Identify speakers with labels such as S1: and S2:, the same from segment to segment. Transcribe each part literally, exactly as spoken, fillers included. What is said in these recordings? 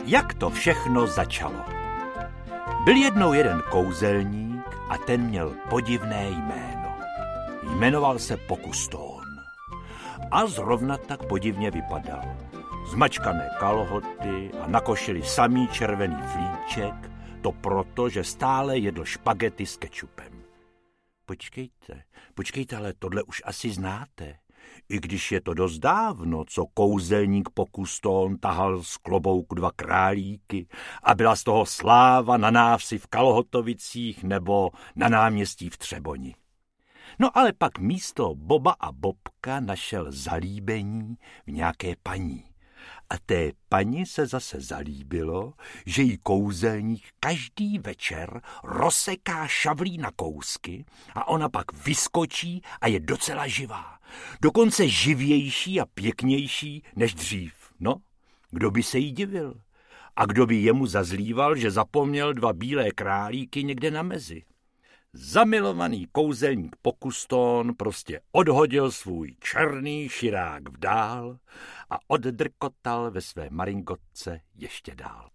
S1: Jak to všechno začalo? Byl jednou jeden kouzelník a ten měl podivné jméno. Jmenoval se Pokustón. A zrovna tak podivně vypadal. Zmačkané kalhoty a na košili samý červený flíček, to proto, že stále jedl špagety s kečupem. Počkejte, počkejte, ale tohle už asi znáte. I když je to dost dávno, co kouzelník Pokustón tahal z klobouku dva králíky a byla z toho sláva na návsi v Kalhotovicích nebo na náměstí v Třeboni. No ale pak místo Boba a Bobka našel zalíbení v nějaké paní. A té paní se zase zalíbilo, že jí kouzelník každý večer rozseká šavlí na kousky a ona pak vyskočí a je docela živá. Dokonce živější a pěknější než dřív. No, kdo by se jí divil? A kdo by jemu zazlíval, že zapomněl dva bílé králíky někde na mezi? Zamilovaný kouzelník Pokustón prostě odhodil svůj černý širák vdál a oddrkotal ve své maringotce ještě dál.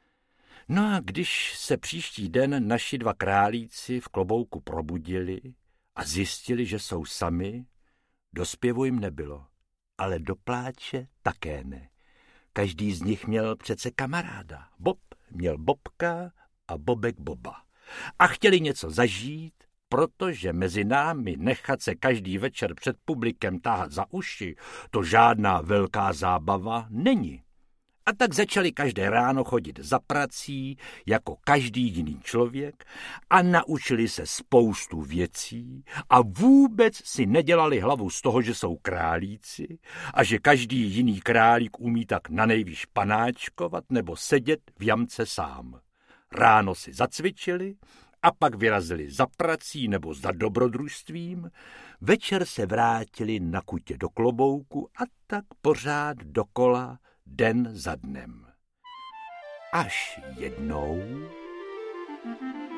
S1: No a když se příští den naši dva králíci v klobouku probudili a zjistili, že jsou sami, do zpěvu jim nebylo, ale do pláče také ne. Každý z nich měl přece kamaráda. Bob měl Bobka a Bobek Boba. A chtěli něco zažít, protože mezi námi nechat se každý večer před publikem táhat za uši, to žádná velká zábava není. A tak začali každé ráno chodit za prací, jako každý jiný člověk, a naučili se spoustu věcí a vůbec si nedělali hlavu z toho, že jsou králíci a že každý jiný králík umí tak nanejvýš panáčkovat nebo sedět v jamce sám. Ráno si zacvičili a pak vyrazili za prací nebo za dobrodružstvím, večer se vrátili na kutě do klobouku a tak pořád dokola den za dnem. Až jednou